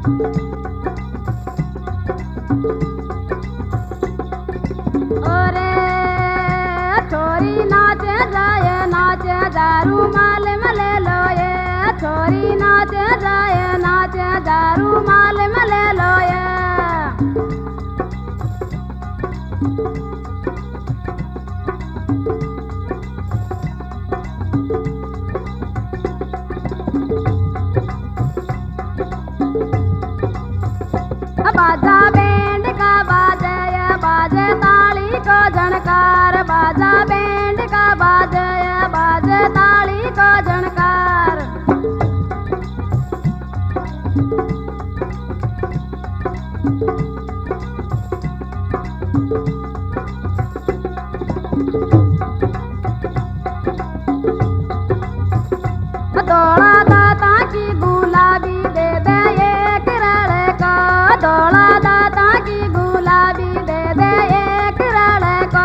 ओरे छोरी नाचे जाए नाचे दारू माल मले लो ये छोरी नाचे जाए नाचे दारू माल मले लो ये बाजा बैंड का बाजे बाजे ताली को झनकार बाजा बैंड का बाजे बाजे ताली को झनकार दौड़ा दाता की गुलाबी दे दे एक रड़े का दौड़ा दाता की गुलाबी दे दे एक रड़े को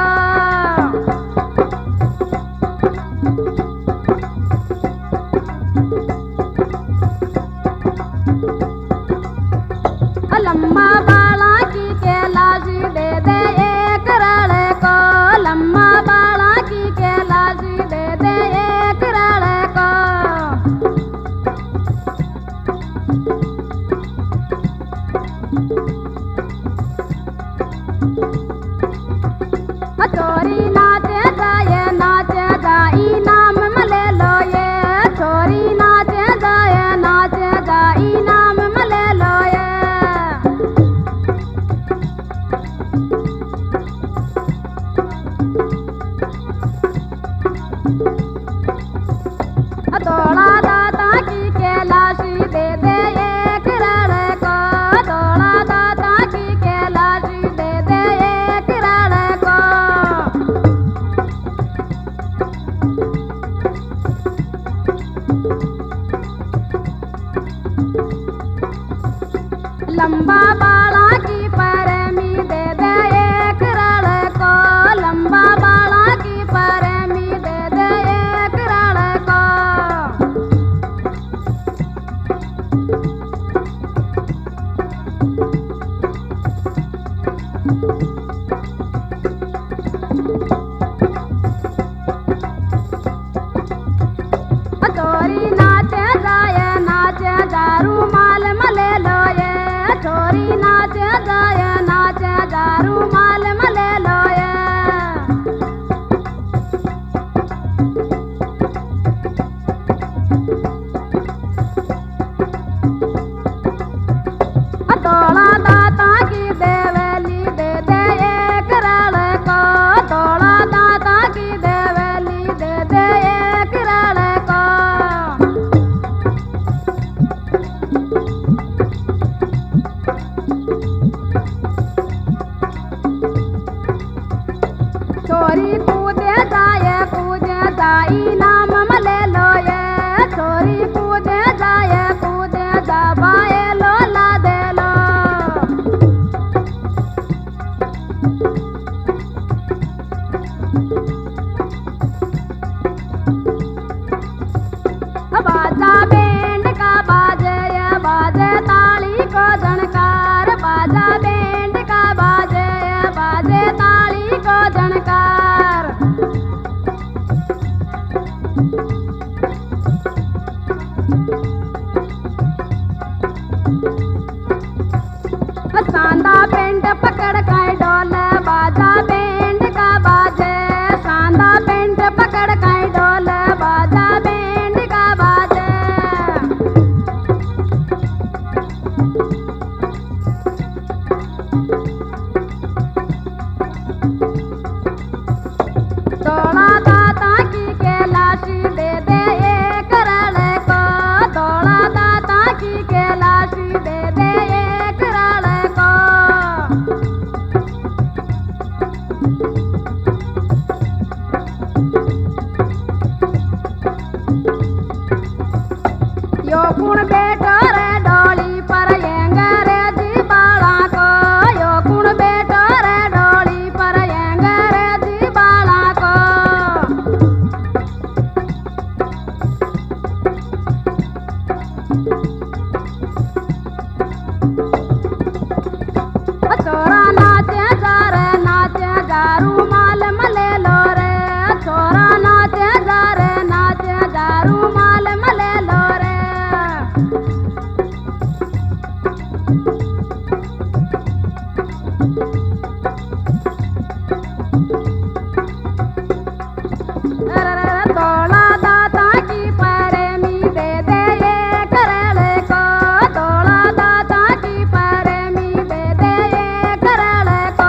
लम्मा बाला की कैलाशी दे दे एक रड़े को लम्मा बाला की कैलाशी दे दे एक रड़े को छोरी नाचे जाए नाचे जाई नाम मले लो ये छोरी नाचे जाए नाचे जाई नाम मले लो ये दौड़ा दाता की कैलाशी दे दे एक रड़े को दौड़ा दाता की कैलाशी दे दे एक रड़े को लंबा बाला की परमी दे दे एक रड़े को लंबा बाला की परमी दे दे एक रड़े को छोरी नाचे जाए नाचे दारू माल मले लो ये छोरी नाचे जाए नाचे दारू माल मले लो ये दौड़ा दाता की देवली दे दे एक रड़े को दौड़ा दाता की देवली दे दे एक रड़े को छोरी कूदे जाई नाम मले लो ये छोरी कूदे जा बाए लो ला दे लो बाजा बैंड का बाजे बाजे ताली को झनकार बाजा बैंड का बाजे बाजे ताली को झनकार सांदा पेंट पकड़ कर डोल बाजा बैंड का बाजे सांदा पेंट पकड़ कर डोल बाजा बैंड का बाजे दौड़ा दाता की कैलाशी दे दे एक रड़े को दौड़ा दाता की कैलाशी दे दे एक रड़े को यो गुण बेटो रे डोली पर अंग्रेजी बाला को यो गुण बेटो रे डोली पर अंग्रेजी बाला को रूमाल में ले लो रे। तोड़ा दाता की प्रेमी दे दे ये करेले को, तोड़ा दाता की प्रेमी दे दे ये करेले को।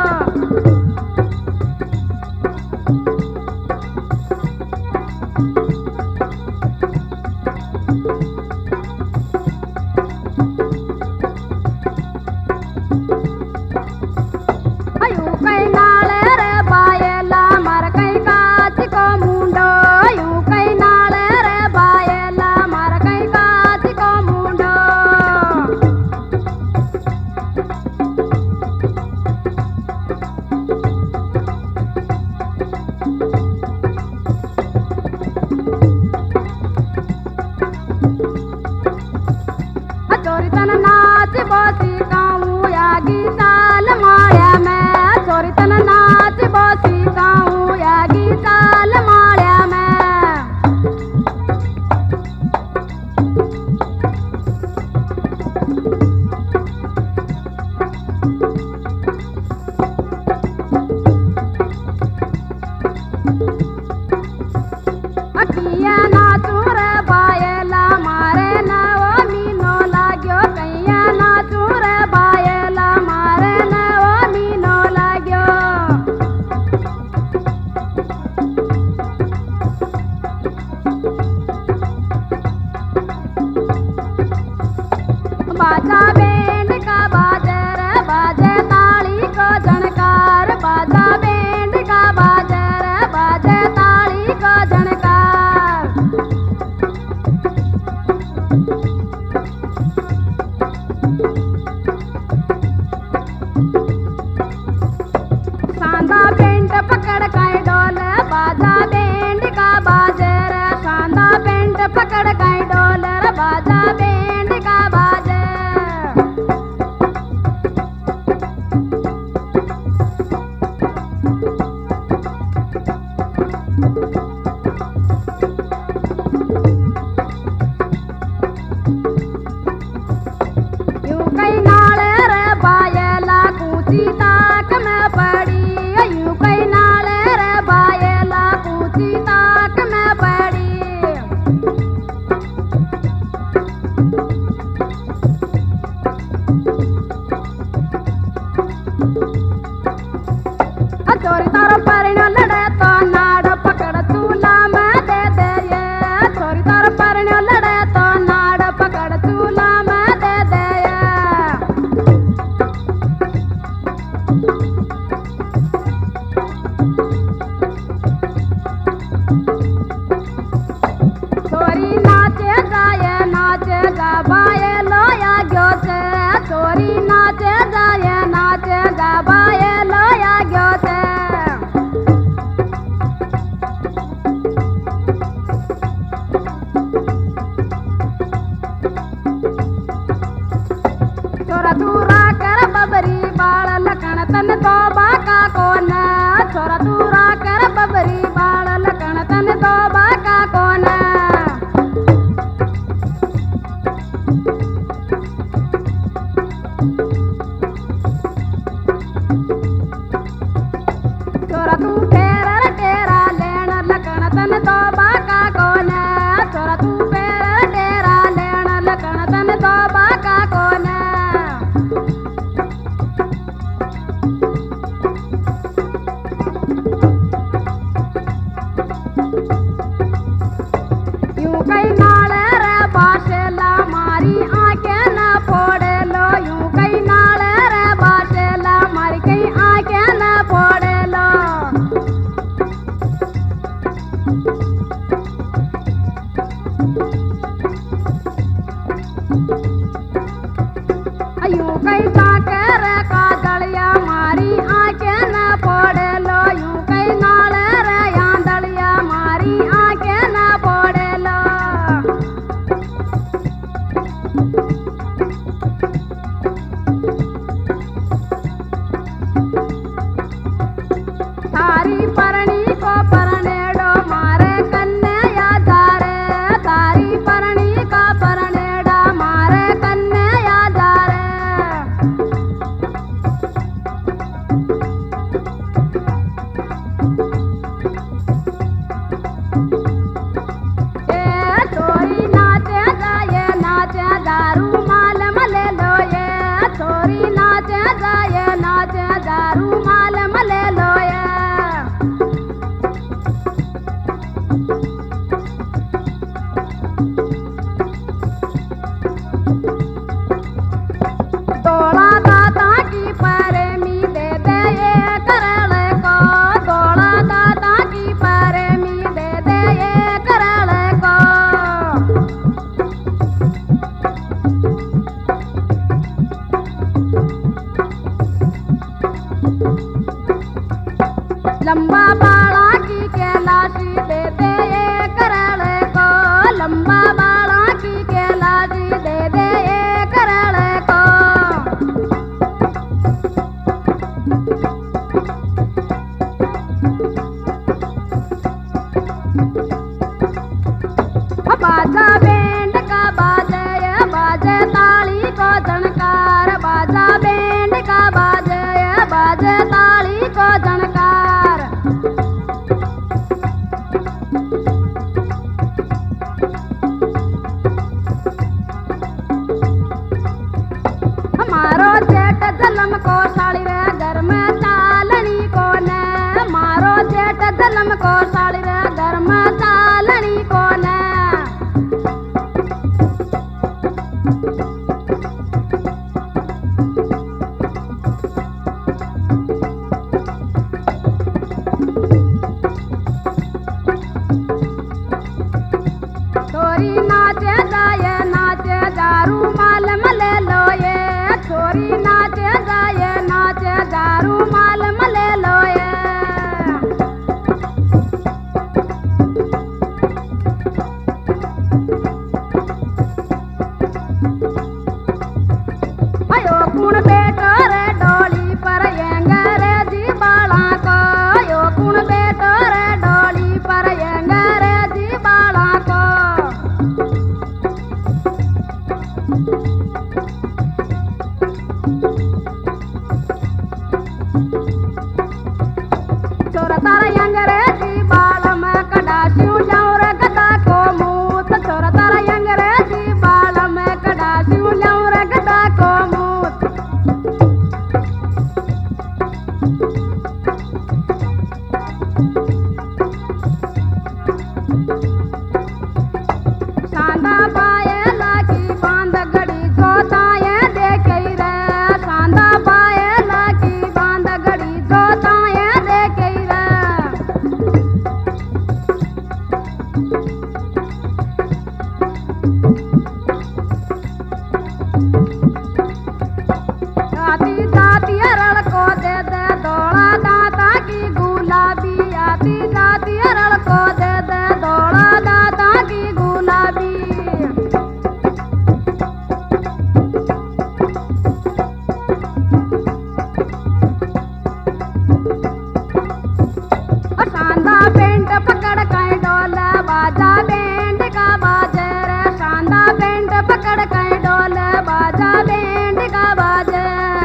यूं कई नाले रे बायला मार कई काच को मुंडो, यूं कई नाले रे बायला मार कई काच को मुंडो। चोरी तन नाच बोसी गाऊं यागी चाल माया में, चोरी तन नाच बोसी गाऊं यागी चाल माया में। अकिया नाचू रे बायला मारे न वो मीनो लाग्यो, कैया नाचू रे बायला मारे न वो मीनो लाग्यो। बाजा बैंड का बाजे रे बाजे ताली को झनकार, बाजा बैंड का बाजे रे बाजे ताली को झनकार। सांदा पेंट पकड़ काई डोले बाजा बैंड का बाजे रे, सांदा पेंट पकड़ काई डोले रे बाजा बैंड का बाजे। यूं कई नाले रे बायला कूची ताक में पड़ी, यूं कई नाले रे बायला कूची ताक में पड़ी। चोरी तारो परिणो लड़े तो नाड़ पकड़ चूल्हा में दे दे ये, चोरी तारो परिणो लड़े तो नाड़ पकड़ चूल्हा में दे दे ये। चोरी नाचे जाए नाचे जा बाये लोया ग्यो से, चोरी नाचे जाए नाचे जा बाये लोया ग्यो से। छोरा दूरा कर बबरी बाल लखन तन तोबा का कोन, छोरा दूरा कर बबरी बाल लखन तन तोबा का कोन। छोरा तू फेर टेरा लेन लखन तन तोबा का कोन, छोरा तू फेर टेरा लेन लखन तन तोबा का कोन। यूं कई नाले रे बाशेला मारी आंखें न फोड़े लो, यूं कई नाले रे बाशेला मारी कई आंखें न फोड़े लो। यूं कई साकर का दलिया मारी आंखें न फोड़े लो, यूं कई नाले रे आंधलिया मारी आंखें न फोड़े लो। थारी परणी को परनेडो मारे कन्या या जारे, बाजा बैंड का बाजे बाजे ताली को झनकार बाजा बैंड का बाजे बाजे ताली को झनकार हमारो जेठ जलम को साड़ी रे घर में चालनी को ने मारो जेठ जलम को साड़ी रे घर में चालनी को ने छोरी नाचे जाए नाचे दारू माल मले लो ये छोरी नाचे जाए नाचे दारू माल मले लो ये अयो कुण बेटो रे डोली पर अंग्रेजी बाला को यो कुण बेटो रे डोली पर अंग्रेजी बाला को छोरा तारा अंग्रेजी बाल में कडासियों जाऊं रे गदा को मूत छोरा तारा अंग्रेजी बाल में कडासियों जाऊं रे गदा को मूत सांदा पायला की बांध गड़ी जोताए देखे रे सांदा पायला की बांध गड़ी जोताए देखे रे आती जाती अरल को दे दे धोला दाता की गुलाबी आती जाती अरल को दे दे धोला दाता की गुलाबी सांदा पेंट पकड़ कई डोला बाजा बैंड का बाजे रे सांदा पेंट पकड़ कई डोला बाजा बैंड का बाजे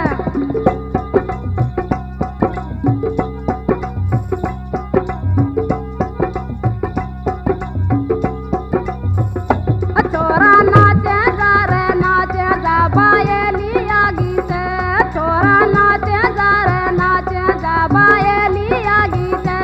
छोरा नाचे जा रे नाचे जा बायली आगी से छोरा नाचे जा रे नाचे जा बायली आगी से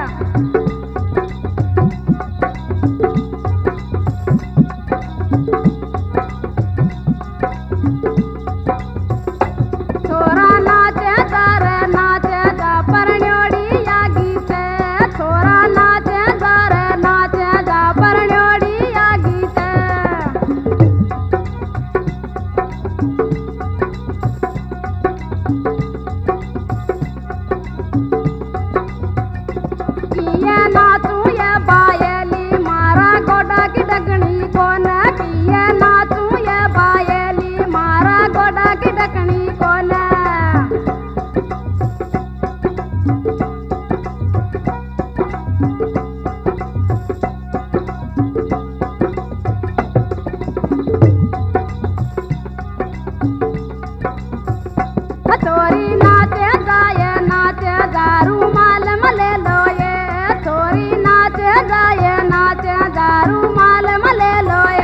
छोरा नाचे जा रे नाचे जा परण्योड़ी आगी से छोरा नाचे जा रे नाचे जा परण्योड़ी आगी से किए नाचू ये बायली मारा गोडा की डगनी को न किए नाचू ये बायली मारा गोडा की डगनी को न छोरी नाचे जाए नाचे दारू माल मले लो ये छोरी नाचे जाए नाचे दारू माल मले लो ये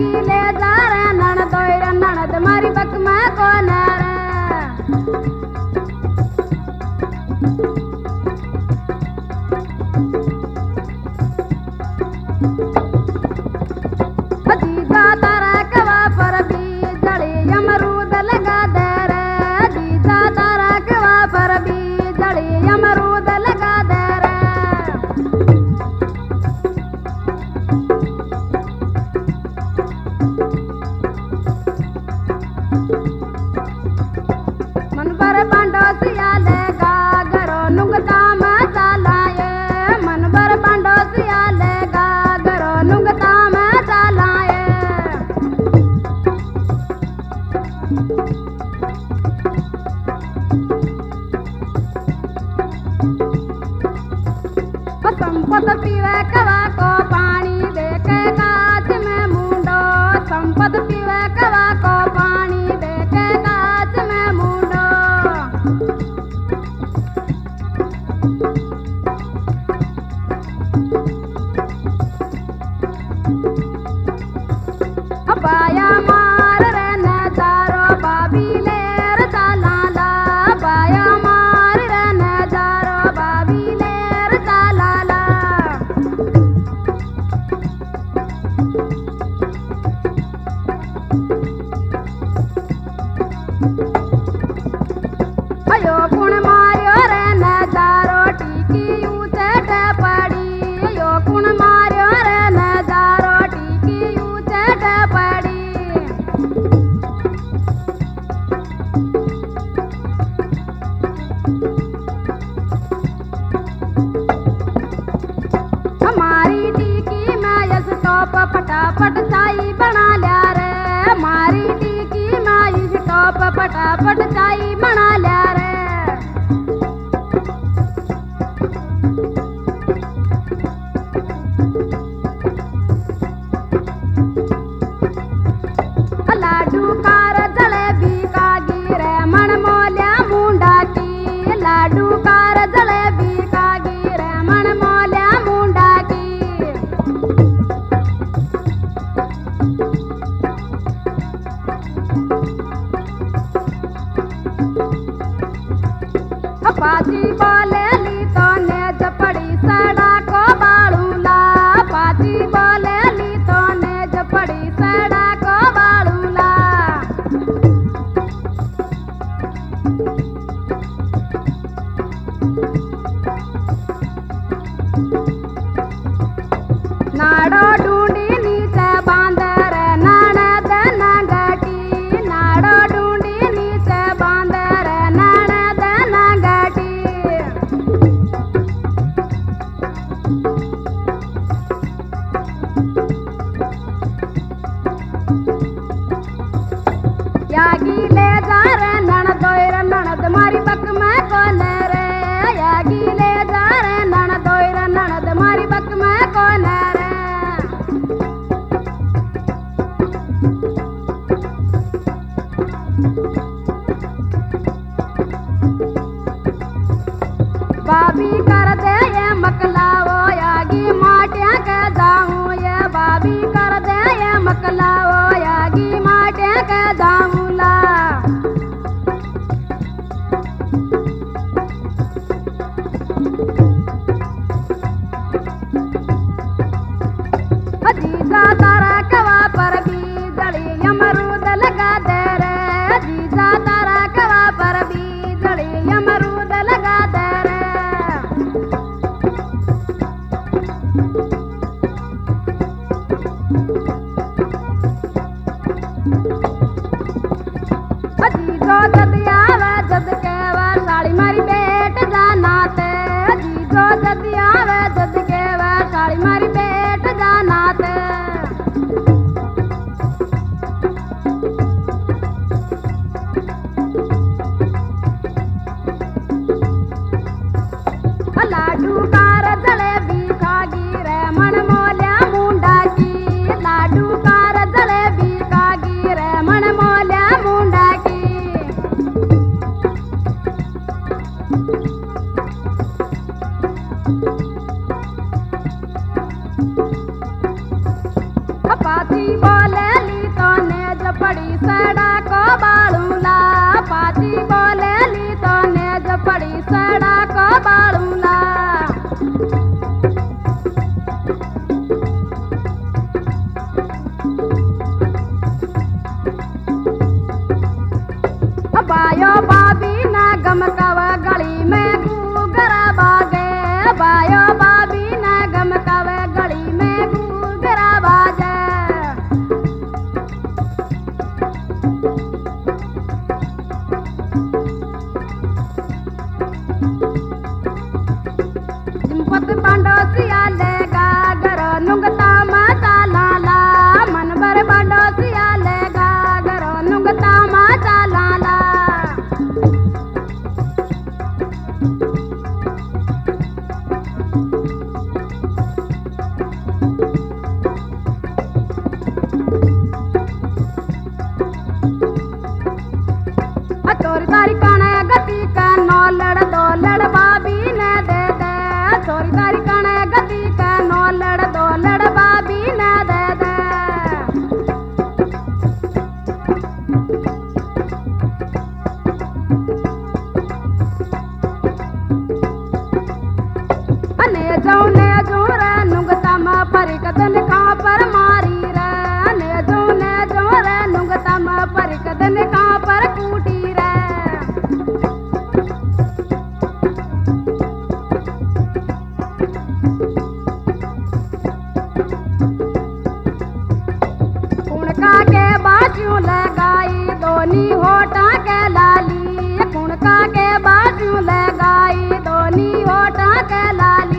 यागी ले जा रे ननद रे ननद मारी बक में कौन रे जीजा तारा कवा पर भी जड़ी अमरूद लगा दे रे जीजा तारा कवा पर भी जड़ी अमरूद लगा दे रे मन पर बांडो सियाले गागरो नुंगता में चालाए मन पर बांडो सियाले गागरो नुंगता में चालाए संपत पीवे कवा को पानी दे के काच में मुंडो संपत पीवे कवा को पानी दे के काच में मुंडो बाया मार रे नजारो बाबी लेर चालाला बाया मार रे नजारो बाबी लेर चालाला अयो कुण मार्यो रे नजारो टीकी ऊंचे पड़ी अयो कुण मार्यो रे नजारो टीकी ऊंचे पड़ी हमारी टीकी में यस टॉप फटाफट चाई बना लिया रे हमारी टीकी में यस टॉप फटाफट चाई बना लिया रे लाडू कार जलेबी का गिरे मन मोल्या मुंडा की लाडू कार जलेबी का गिरे मन मोल्या मुंडा की पाची बोले ली तो नेज पड़ी सड़ा को बालूला पाची बोले ली तो नेज पड़ी सड़ा को बालूला नाड़ो ढूंढी नीचे बांध रे ननद नगटी नाड़ो ढूंढी नीचे बांध रे ननद नगटी यागी ले जा रे ननद रे ननद मारी बक में कौन रे यागी ले जा रे ननद रे ननद मारी बक में कौन रे बाबी कर दे ये मकलाओ यागी माटिया के जाऊं ये बाबी कर दे ये मकलाओ यागी माटिया के जाऊं ला जीजा तारा कवा पर भी जड़ी अमरूद लगा दे रे जीजा तारा कवा पर भी जड़ी अमरूद लगा दे रे जीजो जदिया वे जद के वे साड़ी मारी बेट जाना ते जीजो जदिया वे जद के वे साड़ी मारी बेट जाना ते लाडू कार जलेबी खा गिरे मन मोल्या मुंडा की लाडू कार जलेबी खा गिरे मन मोल्या मुंडा की पाती बोले लगाई दोनी होठा के लाली कुणका के बाजू लगाई दोनी होठा के लाली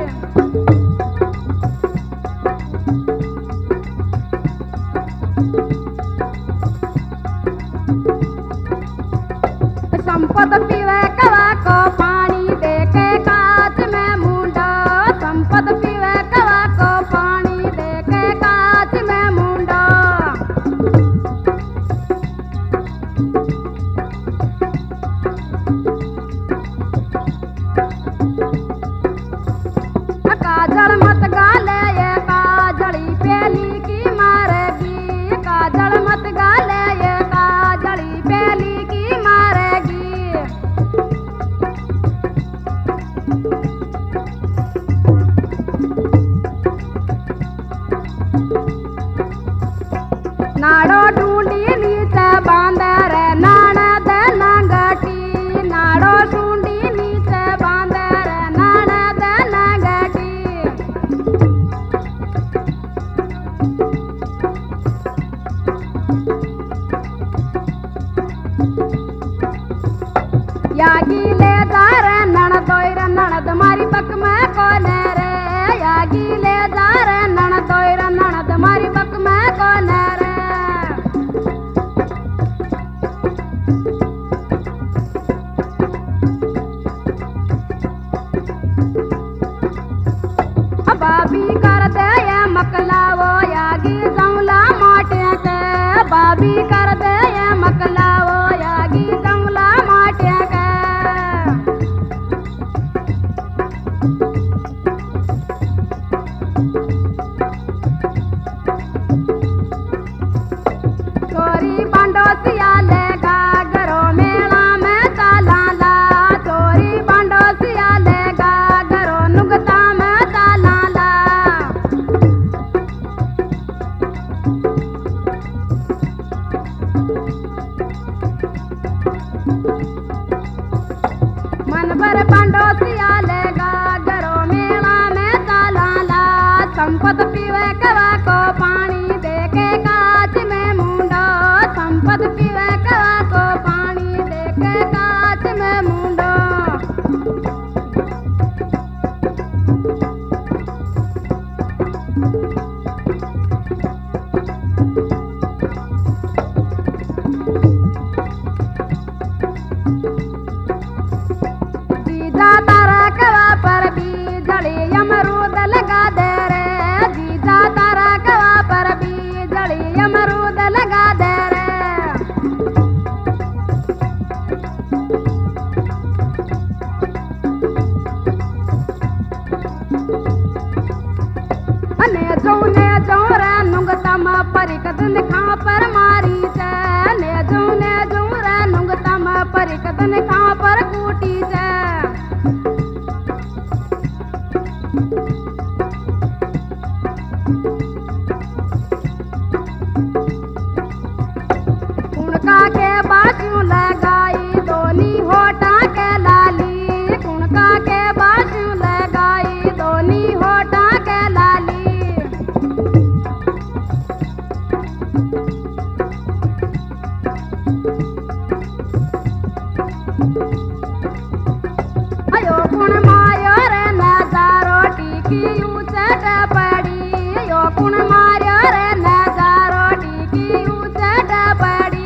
संपत पीवे कवा को पानी देके कांच में मुंडा संपत पीवे कवा को पानी देके कांच में मुंडा काजल मत गाले ये काजली पेली की मारेगी काजल मत गाले ये काजली पेली की मारेगी नाड़ो ढूंढी नीचे बांधे रे ननद नंगटी नाड़ो ढूंढी नीचे बांधे रे ननद नंगटी यागी ले जा रे ननदोई रे ननद मारी बक में कोने रे यागी ले जा रे ननदोई रे ननद मारी बक में कोने रे बाबी कर दे ये मकलावो यागी जंगला माटे के बाबी कर दे ये मकलावो यागी जंगला माटे के चोरी बांडोसिया लेगा घरों मेला में चला ला चोरी बांडोसिया लेगा घरों नुगता में चला ला मन भर बांडोसिया लेगा घरों मेला में चला ला संपत पीवे कवा को पानी देके कांच में मुंडो संपत पीवे कवा को पानी देके कांच में मुंडो जीजा तारा कवा पर बीजड़ी अमरूद लगा दे रे जीजा तारा कवा पर बीजड़ी अमरूद लगा दे रे ने जो रे नुंगतम परिक दिन खा पर मारी से ने जो रे नुंगतम परिक दिन खा पर कूटी से कुणका के बाजू लगाई दोनी होठा के लाली कुणका के बाजू लगाई दोनी होठा के लाली अयो कुण मायो रे नजारो टीकी ऊंचे पड़ी यो कुण मायो रे नजारो टीकी ऊंचे पड़ी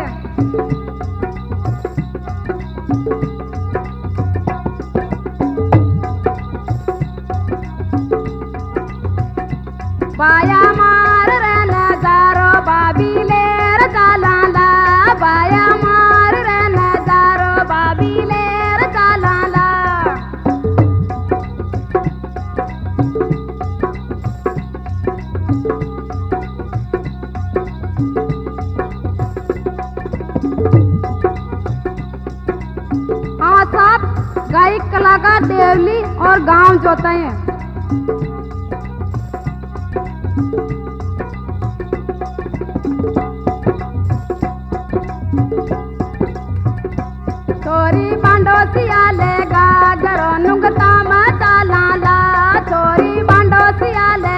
बाया मार रे नजारो बाबी लेर चला ला बाया मार रे नजारो बाबी लेर चला ला हाँ साहब गायक कलाकार देवली और गांव जोते हैं चोरी बांडोसिया लेगा घरों नुगता में चला ला चोरी बांडोसिया